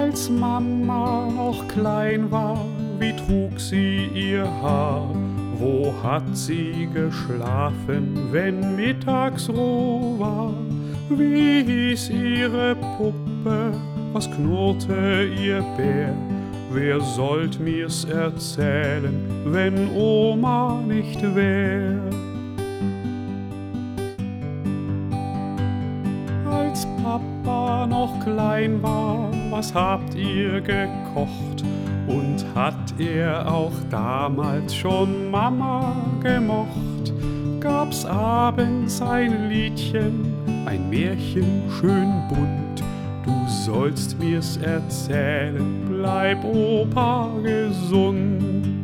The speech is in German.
Als Mama noch klein war, wie trug sie ihr Haar? Wo hat sie geschlafen, wenn mittags Ruh war? Wie hieß ihre Puppe, was knurrte ihr Bär? Wer sollt mir's erzählen, wenn Oma nicht wär? Als Papa noch klein war, was habt ihr gekocht? Und hat er auch damals schon Mama gemocht? Gab's abends ein Liedchen, ein Märchen schön bunt? Du sollst mir's erzählen, bleib Opa gesund.